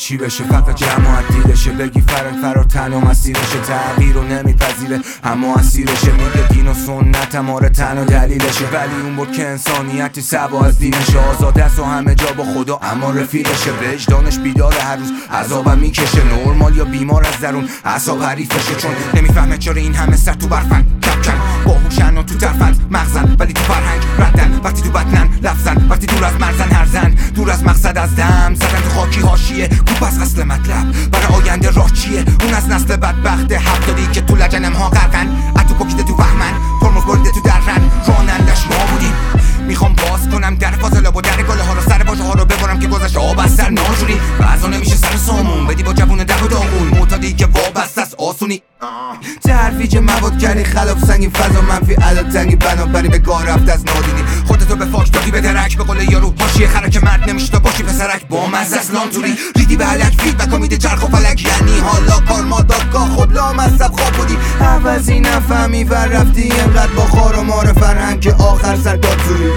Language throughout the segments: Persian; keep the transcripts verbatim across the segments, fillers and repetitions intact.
چی بشه، فقط جماعت دیدشه. بگی فرق فرار تنها مسیرشه، تغییر رو نمیپذیره اما اسیرشه. میگه دین و سنتم آره تنها دلیلشه، ولی اون بود که انسانیتی سبا از دینشه. آزاده است و همه جا با خدا اما رفیقشه. وجدانش بیداره هر روز عذابم میکشه. نورمال یا بیمار از درون اعصاب حریفشه، چون نمیفهمه چرا این همه سر تو برفن کم کم باهوشن و تو ترفند مغزن، ولی تو فرهنگ ردن. وقتی تو بدنن لفظن، وقتی دور از مرزن هرزن، دور از مقصد از دم زدن تو خاکی حاشیه. کوب از اصل مطلب برای آینده راه چیه؟ اون از نسل بدبخت هفتادی که تو لجنم ها غرقن، اتو پاکیده تو وهمن، ترمز بریده تو درن. رانندش ما بودیم. میخوام باز کنم در فاصله و در گله ها رو، سر واژه ها رو ببرم که گذشت آب از سر ناجوری. بعضا نمیشه سر سامون بدی با جوون ده و داغون، معتادی که وابسته است آسونی. ترویج مواد کردی خلاف سنگین، فضا منفی عدد تنگی، بنابراین به گاه رفت از نادینی. خودتو به فاش دادی به درک، به قول یارو حاشیه خرک مرد نمیشه تا باشی پسرک. با مزه از لانتوری ریدی به علک، فیدبک میده چرخ و فلک، یعنی حالا کار ما دادگاه خب لامصب خواب بودی. عوضی نفهمی ور رفتی اینقدر با خار و مار فرهنگ که آخر سر داد توری.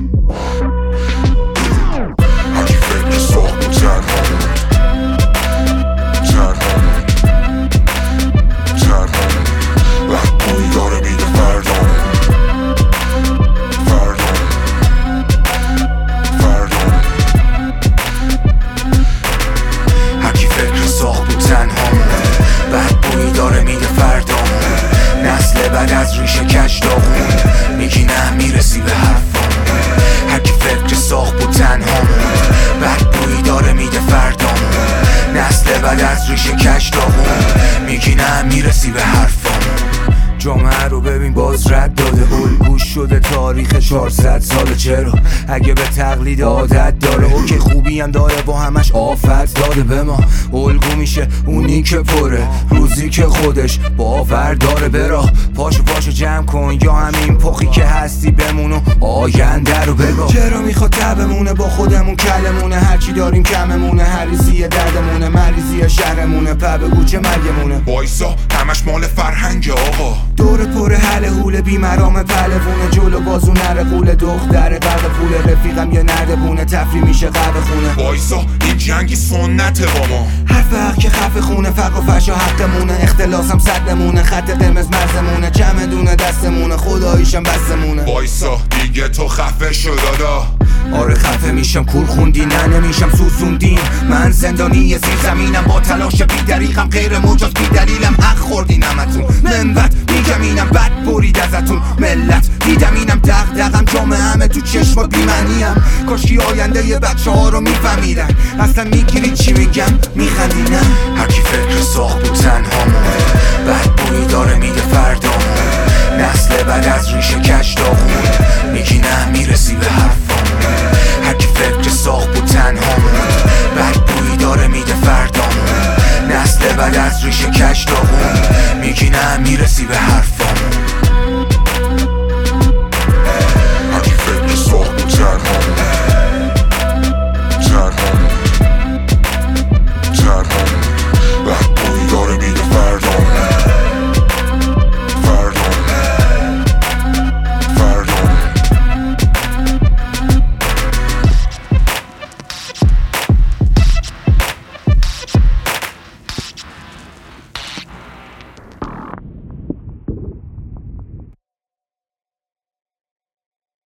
هرکی فکر ساخت و تنها بعد از ریشه کش داغون، میگی نه میرسی به حرفامون. هرکی فکر ساخت بود تنها موند، بعد بویی داره میده فردامون. نسل بعد از ریشه کش داغون، میگی نه میرسی به حرفامون. جامعه رو ببین باز رد داده، الگوش شده تاریخ چهارصد ساله. چرا اگه به تقلید عادت داره، اوکی خوبی هم داره با همش آفت داده به ما. الگو میشه اونی که پره، روزی که خودش باور داره. براه پاشو پاشو جمع کن، یا همین پخی که هستی بمون و آینده رو بگو. چرا میخواد تبمونه با خودمون کلمونه، هرچی داریم کممونه. هریزی دردمونه، مریضی شهرمونه، پا بگو چه مرگمونه. وایسا همش مال فرهنگ آقا، دور پر حل حول بیمرام پلوونه. جلو بازو نره قول دختر قرق پول، رفیقم یه نرده بونه تفری میشه قهوه خونه. وایسا این جنگی سنته با ما، هر فرق که خفه خونه. فقر و فشا حقمونه، اختلاسم صدمونه. خط قرمز مرزمونه، چمدونه دستمونه، خداییشم بستمونه. وایسا دیگه تو خفه شو دادا. آره خفه میشم کور خوندی، نه نمیشم سوسوندین. من زندانی زیر زمینم، با تلاش بی دریغم، غیر مجاز بی دلیلم. حق خوردین همتون، منبت میگم اینم بد برید ازتون. ملت دیدم اینم دغدغم، جامعه همه تو چشم بی‌معنیم. کاشکی آینده ی بچه ها رو میفهمیدن، اصلا میگیرید چی میگم میخندینم. هرکی فکر ساخت بود تنها موند،